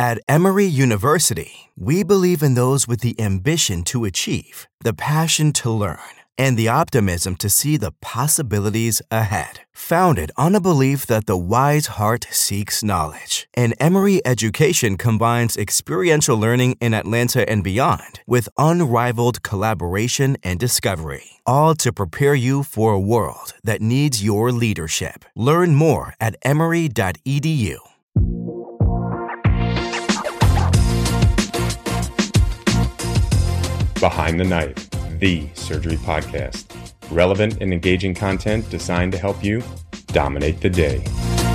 At Emory University, we believe in those with the ambition to achieve, the passion to learn, and the optimism to see the possibilities ahead. Founded on a belief that the wise heart seeks knowledge, and Emory education combines experiential learning in Atlanta and beyond with unrivaled collaboration and discovery, all to prepare you for a world that needs your leadership. Learn more at emory.edu. Behind the Knife, the surgery podcast. Relevant and engaging content designed to help you dominate the day.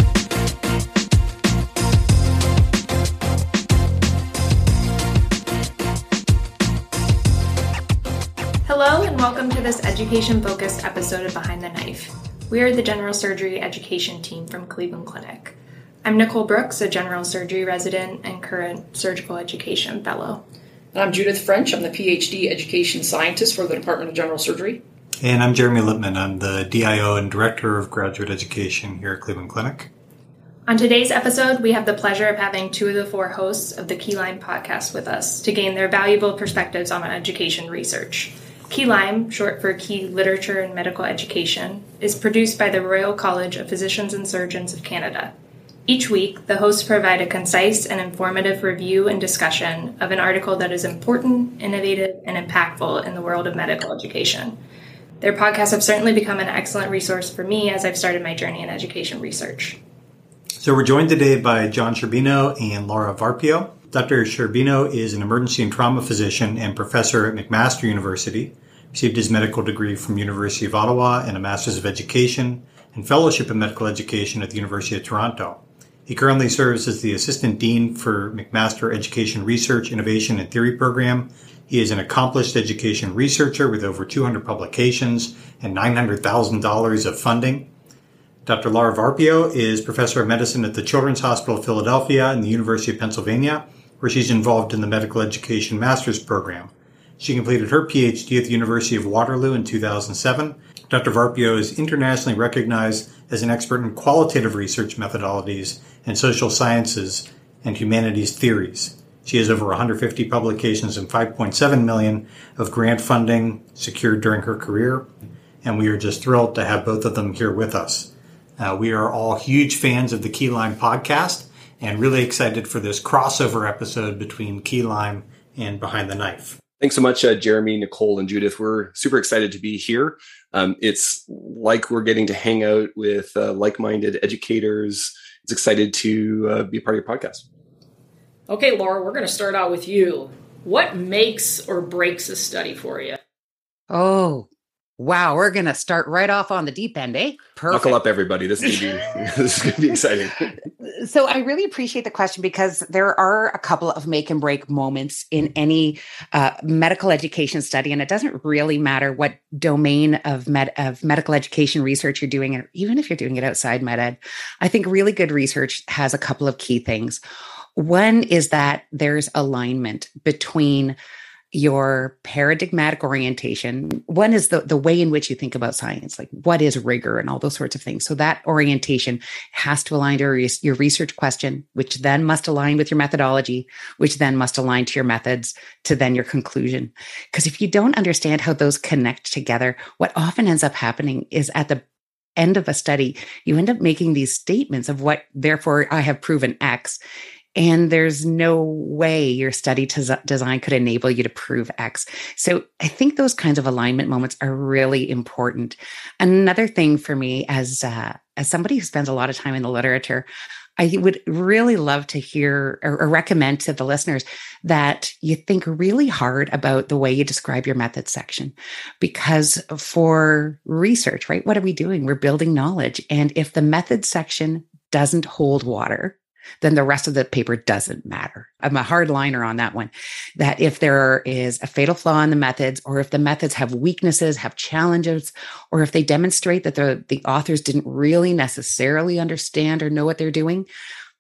Hello and welcome to this education-focused episode of Behind the Knife. We are the general surgery education team from Cleveland Clinic. I'm Nicole Brooks, a general surgery resident and current surgical education fellow. I'm Judith French. I'm the PhD education scientist for the Department of General Surgery. And I'm Jeremy Lippman. I'm the DIO and Director of Graduate Education here at Cleveland Clinic. On today's episode, we have the pleasure of having two of the four hosts of the Keyline podcast with us to gain their valuable perspectives on education research. Keyline, short for Key Literature and Medical Education, is produced by the Royal College of Physicians and Surgeons of Canada. Each week, the hosts provide a concise and informative review and discussion of an article that is important, innovative, and impactful in the world of medical education. Their podcasts have certainly become an excellent resource for me as I've started my journey in education research. So we're joined today by John Sherbino and Laura Varpio. Dr. Sherbino is an emergency and trauma physician and professor at McMaster University, received his medical degree from University of Ottawa and a Master's of Education and Fellowship in Medical Education at the University of Toronto. He currently serves as the Assistant Dean for McMaster Education Research, Innovation, and Theory Program. He is an accomplished education researcher with over 200 publications and $900,000 of funding. Dr. Laura Varpio is Professor of Medicine at the Children's Hospital of Philadelphia and the University of Pennsylvania, where she's involved in the Medical Education Master's Program. She completed her PhD at the University of Waterloo in 2007. Dr. Varpio is internationally recognized as an expert in qualitative research methodologies and social sciences and humanities theories. She has over 150 publications and $5.7 million of grant funding secured during her career, and we are just thrilled to have both of them here with us. We are all huge fans of the Keyline podcast and really excited for this crossover episode between Keyline and Behind the Knife. Thanks so much, Jeremy, Nicole, and Judith. We're super excited to be here. It's like we're getting to hang out with like-minded educators. It's excited to be a part of your podcast. Okay, Laura, we're going to start out with you. What makes or breaks a study for you? Oh, wow. We're going to start right off on the deep end, eh? Perfect. Buckle up, everybody. This is going to be exciting. So I really appreciate the question because there are a couple of make and break moments in any medical education study. And it doesn't really matter what domain of medical education research you're doing, or even if you're doing it outside med ed. I think really good research has a couple of key things. One is that there's alignment between your paradigmatic orientation. One is the way in which you think about science, like what is rigor and all those sorts of things. So that orientation has to align to your research question, which then must align with your methodology, which then must align to your methods, to then your conclusion. Because if you don't understand how those connect together, what often ends up happening is at the end of a study, you end up making these statements of what, therefore, I have proven X. And there's no way your study design could enable you to prove X. So I think those kinds of alignment moments are really important. Another thing for me as somebody who spends a lot of time in the literature, I would really love to hear or recommend to the listeners that you think really hard about the way you describe your methods section. Because for research, right, what are we doing? We're building knowledge. And if the methods section doesn't hold water, then the rest of the paper doesn't matter. I'm a hard liner on that one, that if there is a fatal flaw in the methods, or if the methods have weaknesses, have challenges, or if they demonstrate that the authors didn't really necessarily understand or know what they're doing,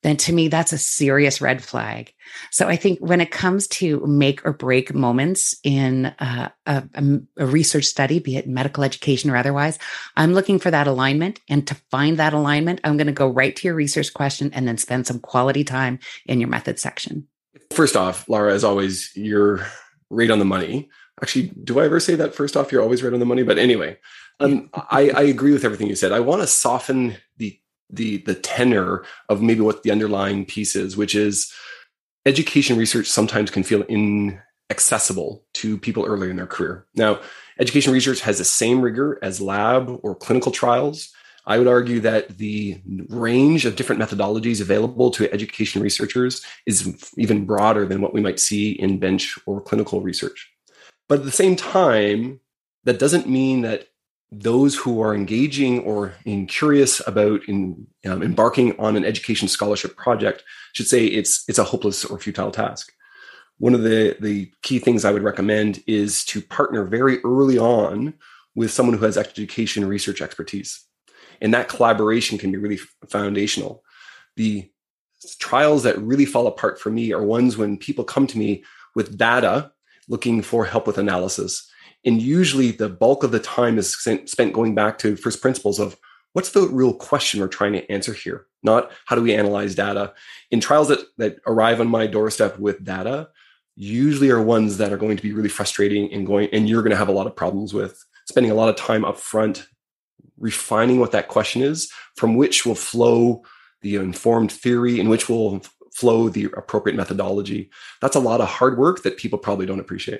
then to me, that's a serious red flag. So I think when it comes to make or break moments in a research study, be it medical education or otherwise, I'm looking for that alignment. And to find that alignment, I'm going to go right to your research question and then spend some quality time in your method section. First off, Laura, as always, you're right on the money. Actually, do I ever say that? First off, you're always right on the money. But anyway, I agree with everything you said. I want to soften the tenor of maybe what the underlying piece is, which is education research sometimes can feel inaccessible to people early in their career. Now, education research has the same rigor as lab or clinical trials. I would argue that the range of different methodologies available to education researchers is even broader than what we might see in bench or clinical research. But at the same time, that doesn't mean that those who are engaging or curious about embarking on an education scholarship project should say it's a hopeless or futile task. One of the key things I would recommend is to partner very early on with someone who has education research expertise. And that collaboration can be really foundational. The trials that really fall apart for me are ones when people come to me with data looking for help with analysis. And usually the bulk of the time is spent going back to first principles of what's the real question we're trying to answer here, not how do we analyze data. In trials that arrive on my doorstep with data, usually are ones that are going to be really frustrating and you're going to have a lot of problems with spending a lot of time up front refining what that question is, from which will flow the informed theory, in which will flow the appropriate methodology. That's a lot of hard work that people probably don't appreciate.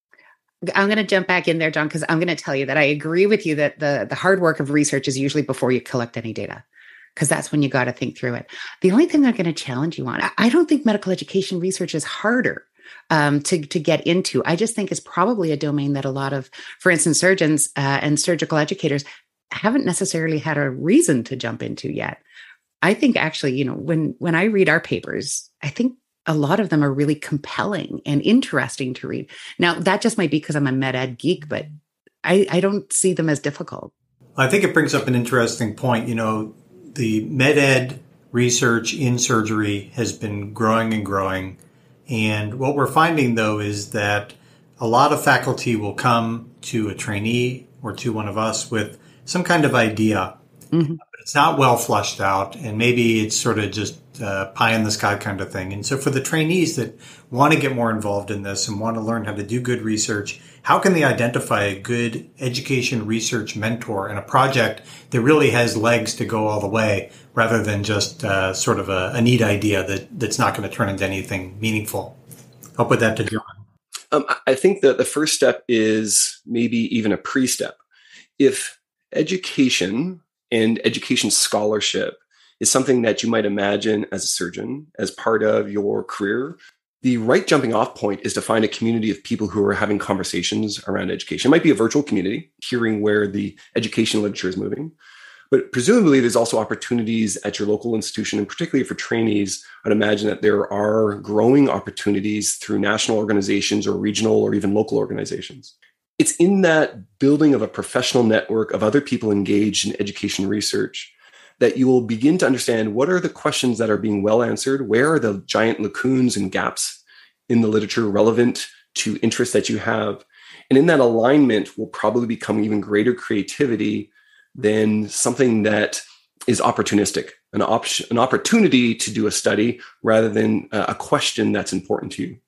I'm going to jump back in there, John, because I'm going to tell you that I agree with you that the hard work of research is usually before you collect any data, because that's when you got to think through it. The only thing I'm going to challenge you on, I don't think medical education research is harder to get into. I just think it's probably a domain that a lot of, for instance, surgeons and surgical educators haven't necessarily had a reason to jump into yet. I think actually, when I read our papers, I think a lot of them are really compelling and interesting to read. Now, that just might be because I'm a med ed geek, but I don't see them as difficult. I think it brings up an interesting point. The med ed research in surgery has been growing and growing. And what we're finding, though, is that a lot of faculty will come to a trainee or to one of us with some kind of idea, but it's not well fleshed out, and maybe it's sort of just pie in the sky kind of thing. And so for the trainees that want to get more involved in this and want to learn how to do good research, how can they identify a good education research mentor and a project that really has legs to go all the way, rather than just sort of a neat idea that's not going to turn into anything meaningful? I'll put that to John. I think that the first step is maybe even a pre-step. If education and education scholarship is something that you might imagine as a surgeon, as part of your career, the right jumping off point is to find a community of people who are having conversations around education. It might be a virtual community, hearing where the education literature is moving. But presumably there's also opportunities at your local institution, and particularly for trainees, I'd imagine that there are growing opportunities through national organizations or regional or even local organizations. It's in that building of a professional network of other people engaged in education research that you will begin to understand what are the questions that are being well answered, where are the giant lacunes and gaps in the literature relevant to interests that you have. And in that alignment will probably become even greater creativity than something that is opportunistic, an opportunity to do a study rather than a question that's important to you.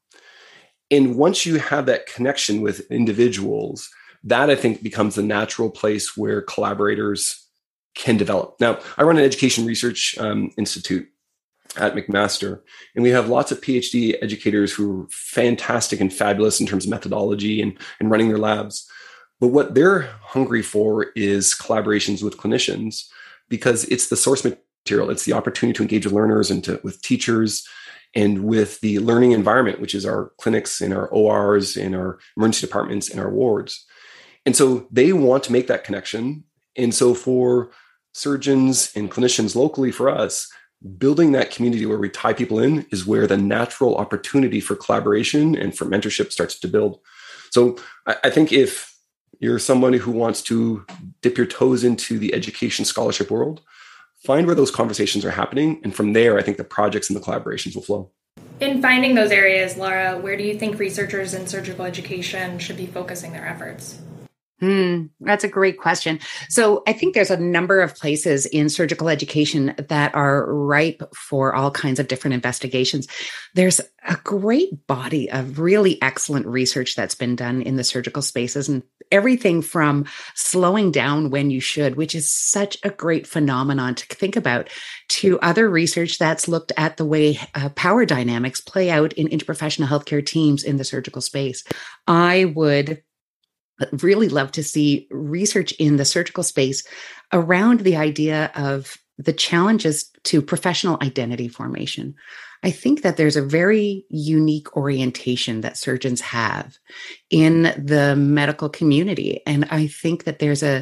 And once you have that connection with individuals, that I think becomes the natural place where collaborators can develop. Now, I run an education research institute at McMaster, and we have lots of PhD educators who are fantastic and fabulous in terms of methodology and running their labs. But what they're hungry for is collaborations with clinicians, because it's the source material. It's the opportunity to engage with learners and with teachers, and with the learning environment, which is our clinics and our ORs and our emergency departments and our wards. And so they want to make that connection. And so for surgeons and clinicians locally, for us, building that community where we tie people in is where the natural opportunity for collaboration and for mentorship starts to build. So I think if you're somebody who wants to dip your toes into the education scholarship world, find where those conversations are happening. And from there, I think the projects and the collaborations will flow. In finding those areas, Laura, where do you think researchers in surgical education should be focusing their efforts? That's a great question. So I think there's a number of places in surgical education that are ripe for all kinds of different investigations. There's a great body of really excellent research that's been done in the surgical spaces, and everything from slowing down when you should, which is such a great phenomenon to think about, to other research that's looked at the way power dynamics play out in interprofessional healthcare teams in the surgical space. I would really love to see research in the surgical space around the idea of the challenges to professional identity formation. I think that there's a very unique orientation that surgeons have in the medical community. And I think that there's a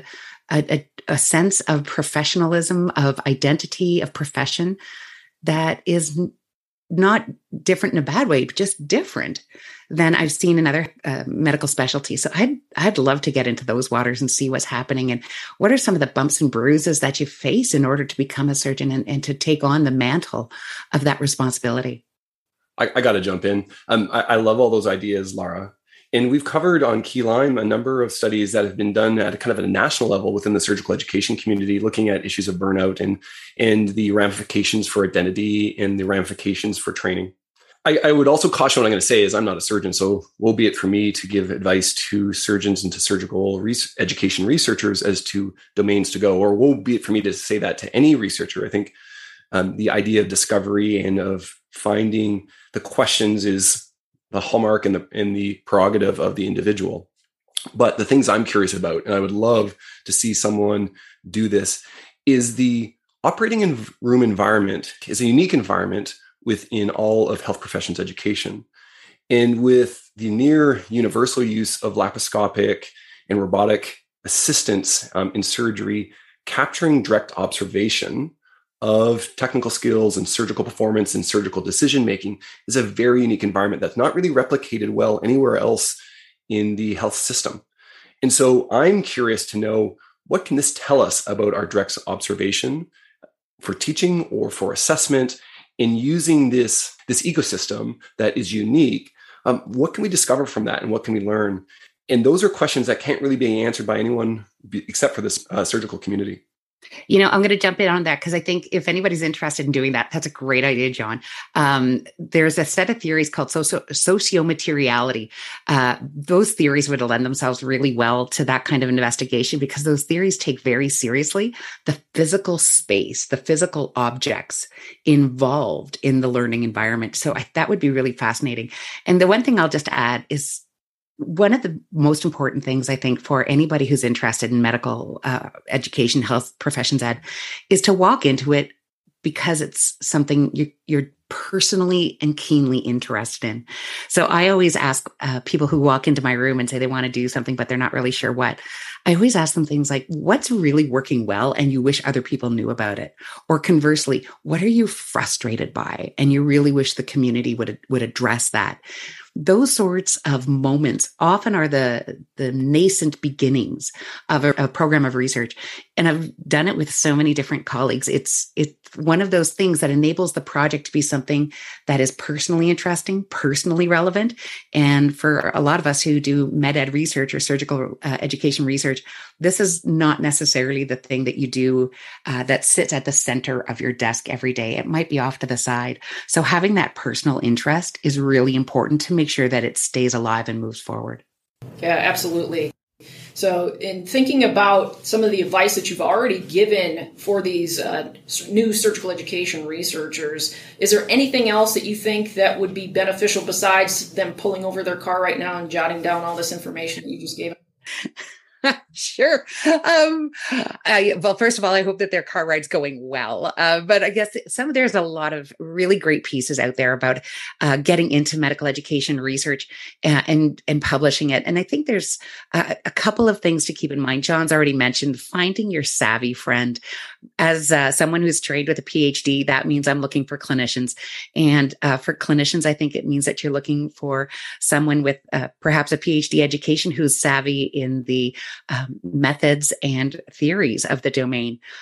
sense of professionalism, of identity, of profession that is not different in a bad way, but just different than I've seen in other medical specialties. So I'd love to get into those waters and see what's happening, and what are some of the bumps and bruises that you face in order to become a surgeon and to take on the mantle of that responsibility. I got to jump in. I love all those ideas, Laura. And we've covered on Keyline a number of studies that have been done at a kind of a national level within the surgical education community, looking at issues of burnout and the ramifications for identity and the ramifications for training. I would also caution what I'm going to say is I'm not a surgeon, so woe be it for me to give advice to surgeons and to surgical education researchers as to domains to go, or woe be it for me to say that to any researcher. I think the idea of discovery and of finding the questions is the hallmark and the prerogative of the individual. But the things I'm curious about, and I would love to see someone do this, is the operating room environment is a unique environment within all of health professions education. And with the near universal use of laparoscopic and robotic assistance in surgery, capturing direct observation of technical skills and surgical performance and surgical decision-making is a very unique environment that's not really replicated well anywhere else in the health system. And so I'm curious to know, what can this tell us about our direct observation for teaching or for assessment? In using this ecosystem that is unique, what can we discover from that, and what can we learn? And those are questions that can't really be answered by anyone except for this surgical community. You know, I'm going to jump in on that because I think if anybody's interested in doing that, that's a great idea, John. There's a set of theories called sociomateriality. Those theories would lend themselves really well to that kind of investigation, because those theories take very seriously the physical space, the physical objects involved in the learning environment. So that would be really fascinating. And the one thing I'll just add is, one of the most important things, I think, for anybody who's interested in medical education, health professions ed, is to walk into it because it's something you're personally and keenly interested in. So I always ask people who walk into my room and say they want to do something, but they're not really sure what. I always ask them things like, what's really working well and you wish other people knew about it? Or conversely, what are you frustrated by and you really wish the community would address that? Those sorts of moments often are the nascent beginnings of a program of research. And I've done it with so many different colleagues. It's one of those things that enables the project to be something that is personally interesting, personally relevant. And for a lot of us who do med ed research or surgical education research, this is not necessarily the thing that you do that sits at the center of your desk every day. It might be off to the side. So having that personal interest is really important to make sure that it stays alive and moves forward. Yeah, absolutely. So in thinking about some of the advice that you've already given for these new surgical education researchers, is there anything else that you think that would be beneficial besides them pulling over their car right now and jotting down all this information that you just gave them? Sure. Well, first of all, I hope that their car ride's going well. But I guess there's a lot of really great pieces out there about getting into medical education research and publishing it. And I think there's a couple of things to keep in mind. John's already mentioned finding your savvy friend. As someone who's trained with a PhD, that means I'm looking for clinicians. And for clinicians, I think it means that you're looking for someone with perhaps a PhD education who's savvy in the methods and theories of the domain.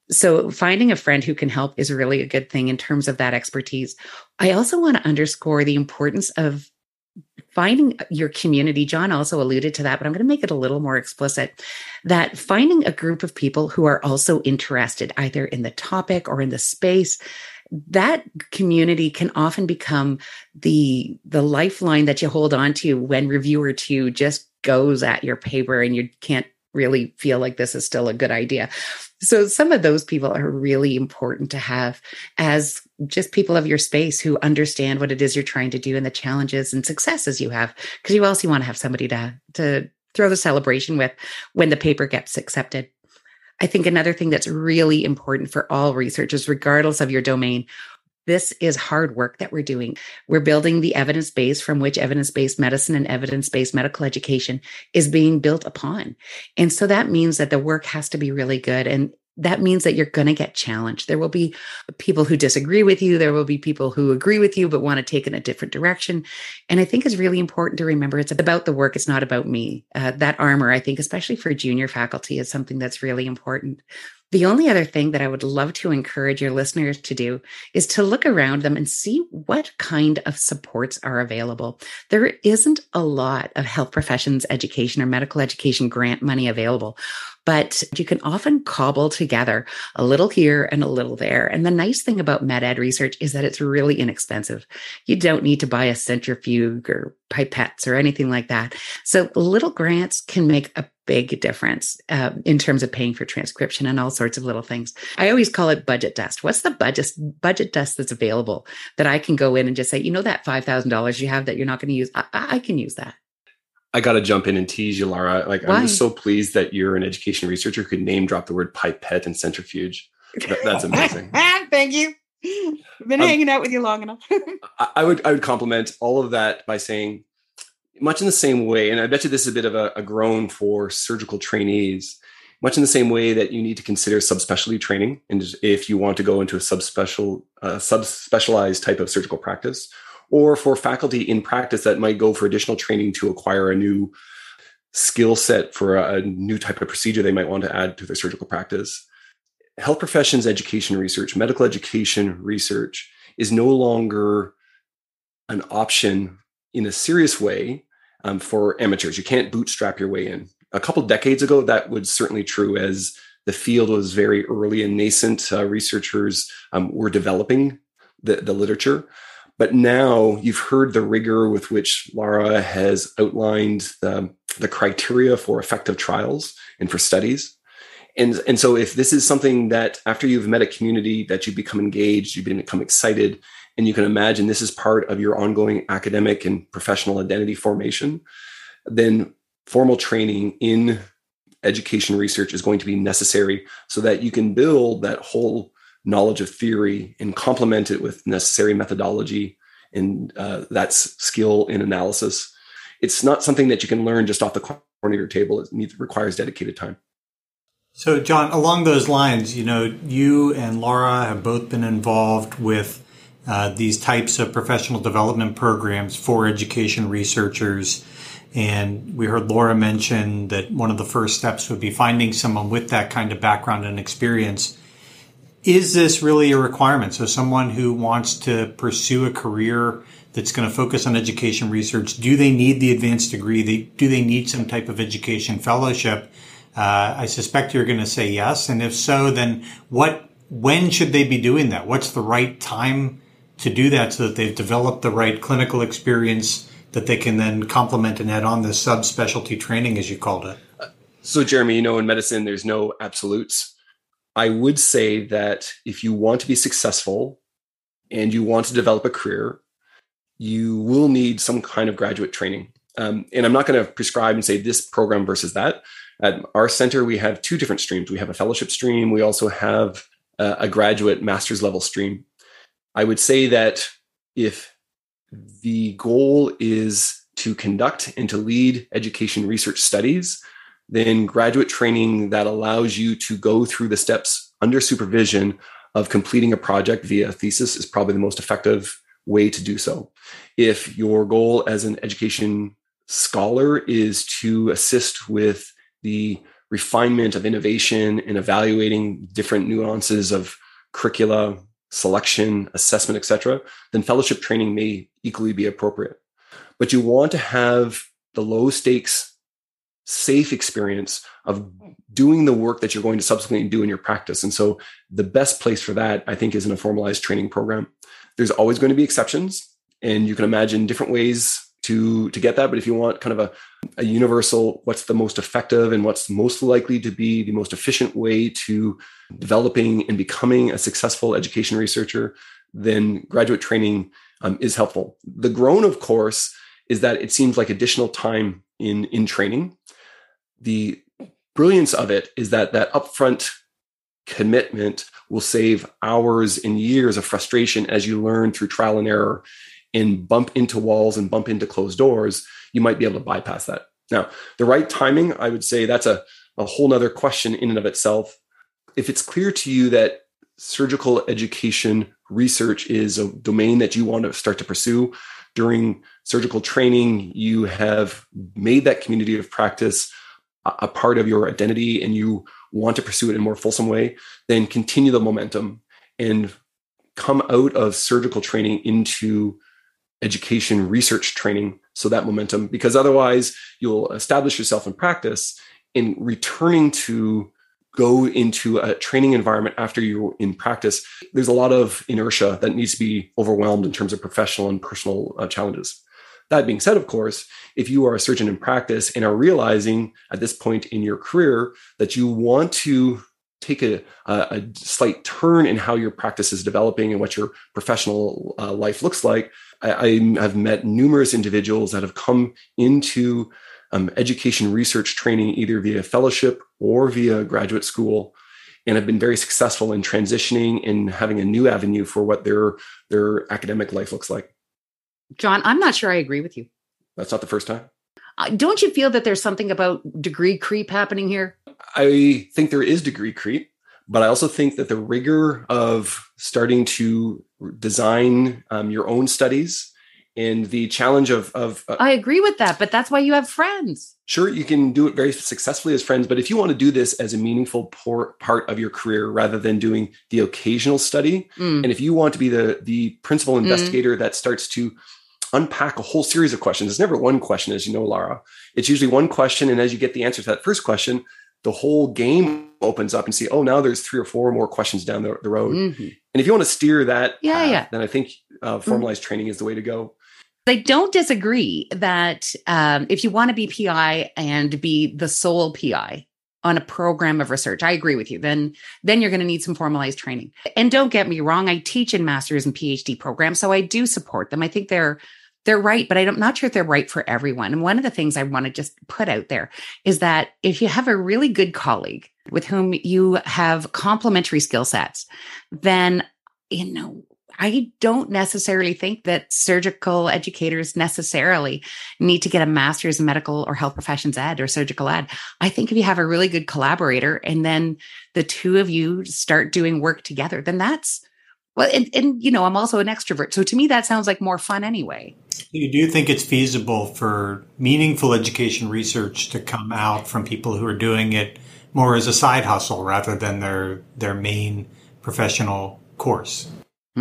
So finding a friend who can help is really a good thing in terms of that expertise. I also want to underscore the importance of finding your community. John also alluded to that, but I'm going to make it a little more explicit, that finding a group of people who are also interested either in the topic or in the space, that community can often become the lifeline that you hold on to when reviewer two just goes at your paper and you can't really feel like this is still a good idea. So some of those people are really important to have as just people of your space who understand what it is you're trying to do and the challenges and successes you have, because you also want to have somebody to throw the celebration with when the paper gets accepted. I think another thing that's really important for all researchers, regardless of your domain, this is hard work that we're doing. We're building the evidence base from which evidence-based medicine and evidence-based medical education is being built upon. And so that means that the work has to be really good. And that means that you're going to get challenged. There will be people who disagree with you. There will be people who agree with you, but want to take it in a different direction. And I think it's really important to remember it's about the work. It's not about me. That armor, I think, especially for junior faculty, is something that's really important. The only other thing that I would love to encourage your listeners to do is to look around them and see what kind of supports are available. There isn't a lot of health professions education or medical education grant money available, but you can often cobble together a little here and a little there. And the nice thing about med ed research is that it's really inexpensive. You don't need to buy a centrifuge or pipettes or anything like that. So little grants can make a big difference in terms of paying for transcription and all sorts of little things. I always call it budget dust. What's the budget dust that's available that I can go in and just say, that $5,000 you have that you're not going to use, I can use that. I got to jump in and tease you, Laura. I'm just so pleased that you're an education researcher who could name drop the word pipette and centrifuge. That's amazing. Thank you. I've been hanging out with you long enough. I would compliment all of that by saying, much in the same way, and I bet you this is a bit of a groan for surgical trainees, much in the same way that you need to consider subspecialty training, and if you want to go into a subspecialized type of surgical practice, or for faculty in practice that might go for additional training to acquire a new skill set for a new type of procedure they might want to add to their surgical practice. Health professions education research, medical education research is no longer an option in a serious way for amateurs. You can't bootstrap your way in. A couple decades ago, that was certainly true as the field was very early and nascent. Researchers were developing the literature. But now you've heard the rigor with which Laura has outlined the criteria for effective trials and for studies. And so if this is something that after you've met a community that you become engaged, you become excited, and you can imagine this is part of your ongoing academic and professional identity formation, then formal training in education research is going to be necessary so that you can build that whole knowledge of theory and complement it with necessary methodology and that's skill in analysis. It's not something that you can learn just off the corner of your table. It requires dedicated time. So, John, along those lines, you and Laura have both been involved with these types of professional development programs for education researchers. And we heard Laura mention that one of the first steps would be finding someone with that kind of background and experience. Is this really a requirement? So someone who wants to pursue a career that's going to focus on education research, do they need the advanced degree? Do they need some type of education fellowship? I suspect you're going to say yes. And if so, then when should they be doing that? What's the right time to do that so that they've developed the right clinical experience that they can then complement and add on this subspecialty training, as you called it? So, Jeremy, in medicine, there's no absolutes. I would say that if you want to be successful and you want to develop a career, you will need some kind of graduate training. And I'm not going to prescribe and say this program versus that. At our center, we have two different streams. We have a fellowship stream. We also have a graduate master's level stream. I would say that if the goal is to conduct and to lead education research studies, then graduate training that allows you to go through the steps under supervision of completing a project via a thesis is probably the most effective way to do so. If your goal as an education scholar is to assist with the refinement of innovation and evaluating different nuances of curricula, selection, assessment, etc., then fellowship training may equally be appropriate. But you want to have the low stakes, safe experience of doing the work that you're going to subsequently do in your practice. And so the best place for that, I think, is in a formalized training program. There's always going to be exceptions, and you can imagine different ways to get that. But if you want kind of a universal, what's the most effective and what's most likely to be the most efficient way to developing and becoming a successful education researcher, then graduate training is helpful. The groan, of course, is that it seems like additional time in training. The brilliance of it is that upfront commitment will save hours and years of frustration as you learn through trial and error and bump into walls and bump into closed doors. You might be able to bypass that. Now, the right timing, I would say that's a whole nother question in and of itself. If it's clear to you that surgical education research is a domain that you want to start to pursue during surgical training, you have made that community of practice a part of your identity and you want to pursue it in a more fulsome way, then continue the momentum and come out of surgical training into education research training. So that momentum, because otherwise you'll establish yourself in practice, and returning to go into a training environment after you're in practice, there's a lot of inertia that needs to be overwhelmed in terms of professional and personal challenges. That being said, of course, if you are a surgeon in practice and are realizing at this point in your career that you want to take a slight turn in how your practice is developing and what your professional life looks like, I have met numerous individuals that have come into education research training either via fellowship or via graduate school and have been very successful in transitioning and having a new avenue for what their academic life looks like. John, I'm not sure I agree with you. That's not the first time. Don't you feel that there's something about degree creep happening here? I think there is degree creep, but I also think that the rigor of starting to design your own studies and the challenge of I agree with that, but that's why you have friends. Sure, you can do it very successfully as friends, but if you want to do this as a meaningful part of your career rather than doing the occasional study, and if you want to be the principal investigator that starts to unpack a whole series of questions, it's never one question, as you know, Lara. It's usually one question, and as you get the answer to that first question, the whole game opens up and see, oh, now there's 3 or 4 more questions down the road. Mm-hmm. And if you want to steer that path, then I think formalized training is the way to go. I don't disagree that if you want to be PI and be the sole PI on a program of research, I agree with you, then you're going to need some formalized training. And don't get me wrong, I teach in master's and PhD programs, so I do support them. I think they're right, but I'm not sure if they're right for everyone. And one of the things I want to just put out there is that if you have a really good colleague with whom you have complementary skill sets, then, I don't necessarily think that surgical educators necessarily need to get a master's in medical or health professions ed or surgical ed. I think if you have a really good collaborator and then the two of you start doing work together, then that's, well, and I'm also an extrovert. So to me, that sounds like more fun anyway. You do think it's feasible for meaningful education research to come out from people who are doing it more as a side hustle rather than their main professional course?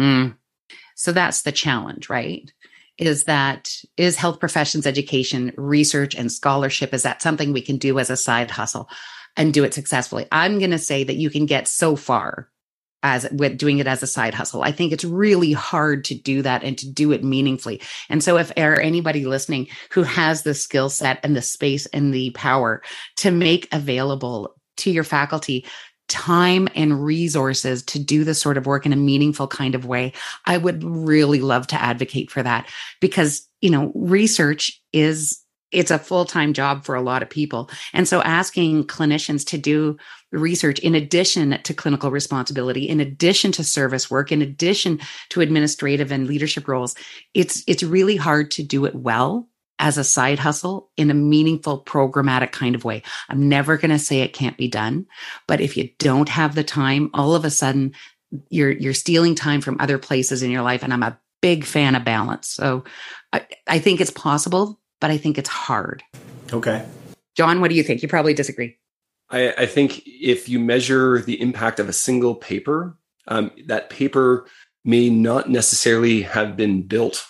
So that's the challenge, right? Is health professions education, research, and scholarship, is that something we can do as a side hustle and do it successfully? I'm going to say that you can get so far with doing it as a side hustle. I think it's really hard to do that and to do it meaningfully. And so if there are anybody listening who has the skill set and the space and the power to make available to your faculty time and resources to do this sort of work in a meaningful kind of way, I would really love to advocate for that, because, research it's a full-time job for a lot of people. And so asking clinicians to do research in addition to clinical responsibility, in addition to service work, in addition to administrative and leadership roles, it's really hard to do it well as a side hustle in a meaningful, programmatic kind of way. I'm never going to say it can't be done, but if you don't have the time, all of a sudden you're stealing time from other places in your life. And I'm a big fan of balance. So I think it's possible, but I think it's hard. Okay. John, what do you think? You probably disagree. I think if you measure the impact of a single paper, that paper may not necessarily have been built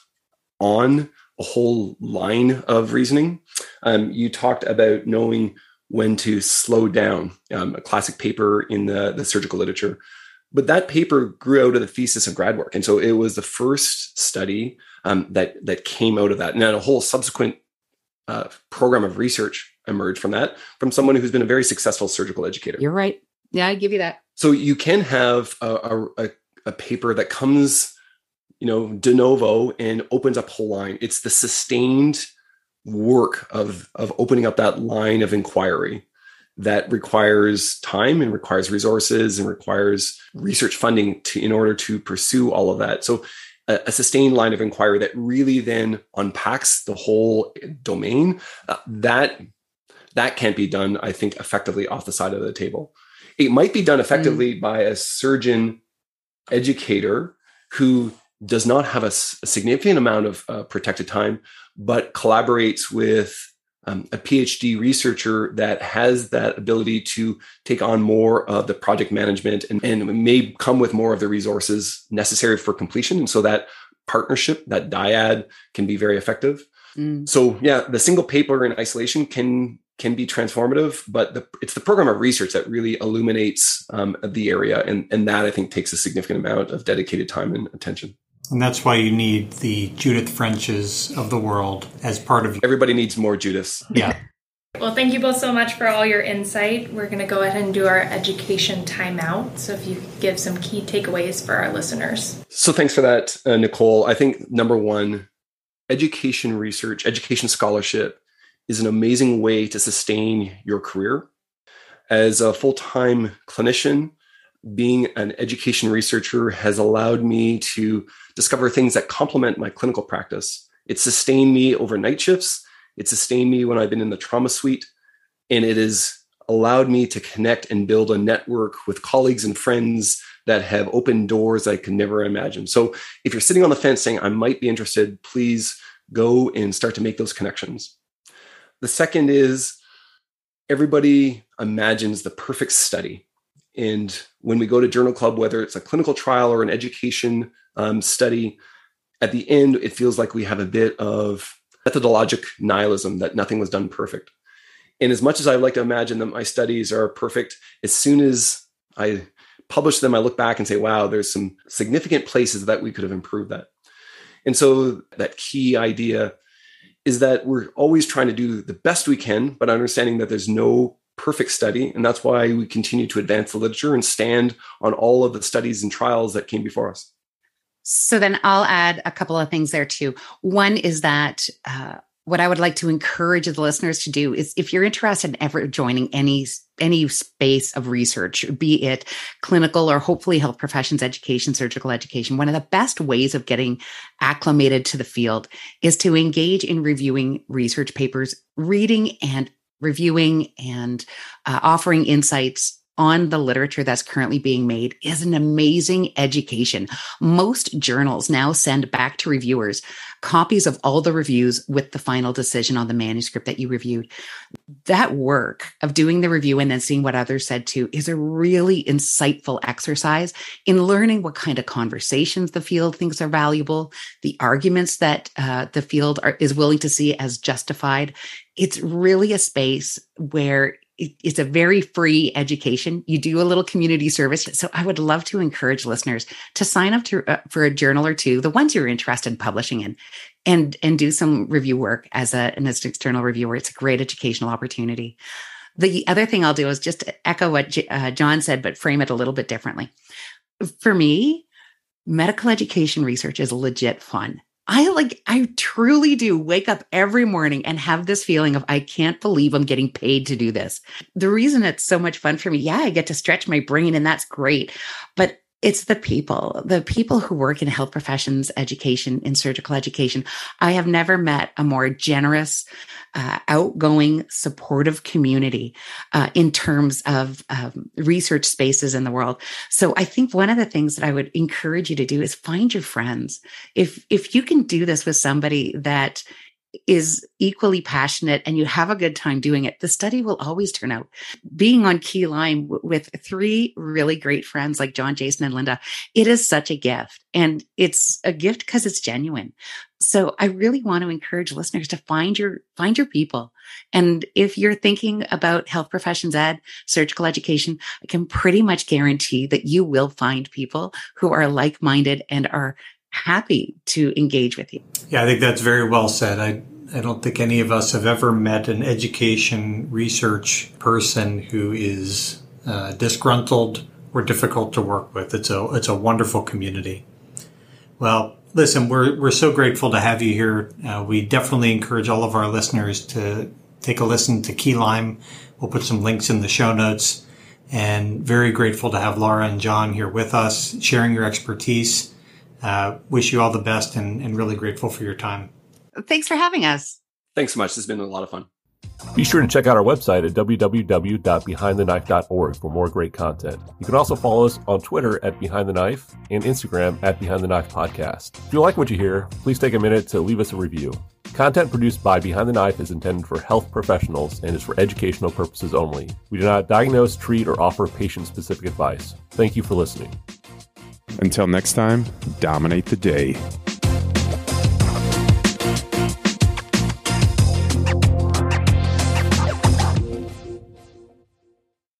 on a whole line of reasoning. You talked about knowing when to slow down, a classic paper in the surgical literature. But that paper grew out of the thesis of grad work. And so it was the first study that came out of that. And then a whole subsequent program of research emerged from that, from someone who's been a very successful surgical educator. You're right. Yeah, I give you that. So you can have a paper that comes, de novo and opens up a whole line. It's the sustained work of opening up that line of inquiry that requires time and requires resources and requires research funding in order to pursue all of that. So a sustained line of inquiry that really then unpacks the whole domain, that can't be done, I think, effectively off the side of the table. It might be done effectively by a surgeon educator who does not have a significant amount of protected time, but collaborates with a PhD researcher that has that ability to take on more of the project management and may come with more of the resources necessary for completion. And so that partnership, that dyad, can be very effective. So yeah, the single paper in isolation can be transformative, but it's the program of research that really illuminates the area. And that, I think, takes a significant amount of dedicated time and attention. And that's why you need the Judith Frenches of the world as part of... Everybody needs more Judiths. Yeah. Well, thank you both so much for all your insight. We're going to go ahead and do our education timeout. So if you could give some key takeaways for our listeners. So thanks for that, Nicole. I think number one, education research, education scholarship is an amazing way to sustain your career. As a full-time clinician, being an education researcher has allowed me to discover things that complement my clinical practice. It sustained me over night shifts. It sustained me when I've been in the trauma suite. And it has allowed me to connect and build a network with colleagues and friends that have opened doors I could never imagine. So if you're sitting on the fence saying, I might be interested, please go and start to make those connections. The second is everybody imagines the perfect study. And when we go to Journal Club, whether it's a clinical trial or an education study, at the end, it feels like we have a bit of methodologic nihilism, that nothing was done perfect. And as much as I like to imagine that my studies are perfect, as soon as I publish them, I look back and say, wow, there's some significant places that we could have improved that. And so that key idea is that we're always trying to do the best we can, but understanding that there's no perfect study. And that's why we continue to advance the literature and stand on all of the studies and trials that came before us. So then I'll add a couple of things there too. One is that what I would like to encourage the listeners to do is, if you're interested in ever joining any space of research, be it clinical or hopefully health professions education, surgical education, one of the best ways of getting acclimated to the field is to engage in reviewing research papers, reading and reviewing and offering insights on the literature that's currently being made is an amazing education. Most journals now send back to reviewers copies of all the reviews with the final decision on the manuscript that you reviewed. That work of doing the review and then seeing what others said too is a really insightful exercise in learning what kind of conversations the field thinks are valuable, the arguments that the field is willing to see as justified. It's really a space where it's a very free education. You do a little community service. So I would love to encourage listeners to sign up for a journal or two, the ones you're interested in publishing in, and do some review work as an external reviewer. It's a great educational opportunity. The other thing I'll do is just echo what John said, but frame it a little bit differently. For me, medical education research is legit fun. I truly do wake up every morning and have this feeling of, I can't believe I'm getting paid to do this. The reason it's so much fun for me, yeah, I get to stretch my brain and that's great. But it's the people who work in health professions, education, in surgical education. I have never met a more generous, outgoing, supportive community in terms of research spaces in the world. So I think one of the things that I would encourage you to do is find your friends. If you can do this with somebody that is equally passionate and you have a good time doing it, the study will always turn out. Being on Key Lime with 3 really great friends like John, Jason, and Linda, it is such a gift. And it's a gift because it's genuine. So I really want to encourage listeners to find your people. And if you're thinking about health professions ed, surgical education, I can pretty much guarantee that you will find people who are like-minded and are happy to engage with you. Yeah, I think that's very well said. I don't think any of us have ever met an education research person who is disgruntled or difficult to work with. It's a wonderful community. Well, listen, we're so grateful to have you here. We definitely encourage all of our listeners to take a listen to Key Lime. We'll put some links in the show notes, and very grateful to have Laura and John here with us, sharing your expertise. Wish you all the best and really grateful for your time. Thanks for having us. Thanks so much. This has been a lot of fun. Be sure to check out our website at www.behindtheknife.org for more great content. You can also follow us on Twitter at Behind the Knife and Instagram at Behind the Knife Podcast. If you like what you hear, please take a minute to leave us a review. Content produced by Behind the Knife is intended for health professionals and is for educational purposes only. We do not diagnose, treat, or offer patient-specific advice. Thank you for listening. Until next time, dominate the day.